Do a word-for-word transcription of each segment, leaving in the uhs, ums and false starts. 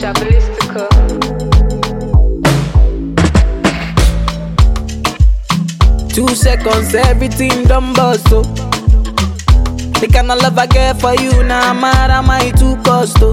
Diabolistica. Two seconds, everything done bust, oh. The kind of love I get for you, now nah, mad am I too cost, oh.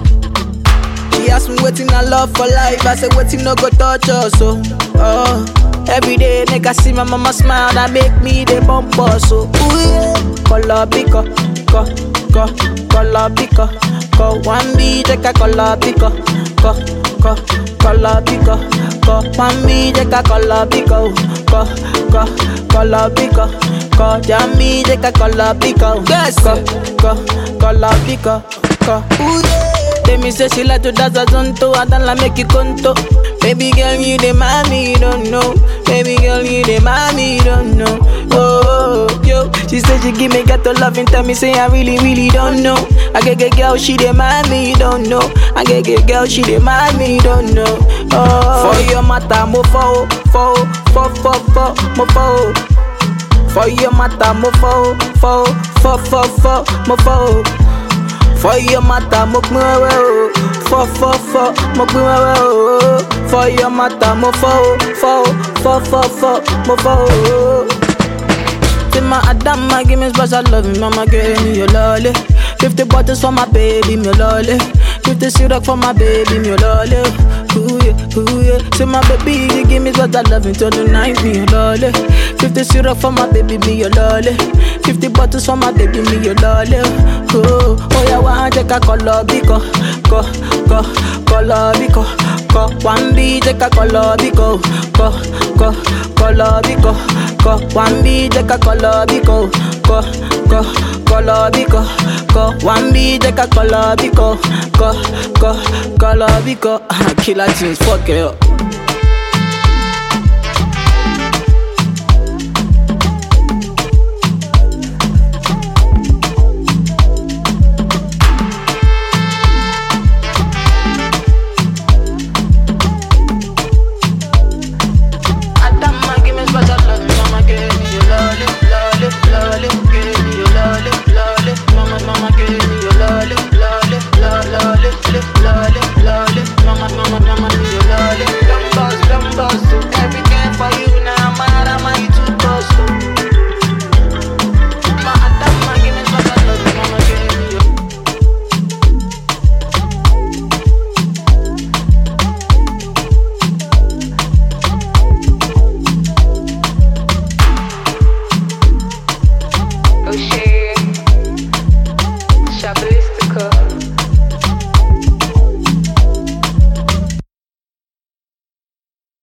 She asked me waiting I love for life, I said waiting no go touch us, oh. Oh, every day nigga see my mama smile, that make me the bump us, so. Ooh yeah, color pico, co, co, color pico, co. One B take a color pico, co, co, color pico, co. One B take a color pico, co, co, color pico, co. Jammy take a color pico, yes, co, co, color pico, co. Ooh yeah. They me say she like to dance a zonto, I don't like make you conto. Baby girl, you the mommy, you don't know. Baby girl, you the mommy, you don't know. Oh, oh, yo, she said she give me gato love and tell me say I really, really don't know. I get get girl, she the mommy, you don't know. I get get girl, she the mommy, you don't know. Oh, for your matter, mo fo, fo, fo, fo, fo, mo fo. For your matter, mo fo, fo, fo, fo, fo, mo fo. For your matter, mo pin wewe o. Fo fo fo, mo pin wewe o. For your matter, mo fo fo fo fo fo, mo fo. Say my Adama, give me special love, mama give me your lolly. Fifty bottles for my baby, me lolly. Fifty syrup for my baby, me lolly. Ooh yeah, ooh yeah. Say my baby, you give me special love until the night, me your lolly. Fifty syrup for my baby, me your lolly. Fifty bottles for my baby, me your lolly. Oh, oh yeah, one take a color biko, ko, ko, color biko, ko. One B take a color biko, ko, ko, color biko, ko. One B take a color biko, ko, ko, color biko, ko. One B take a color biko, ko, ko, color biko. Killer tunes, fuck it up.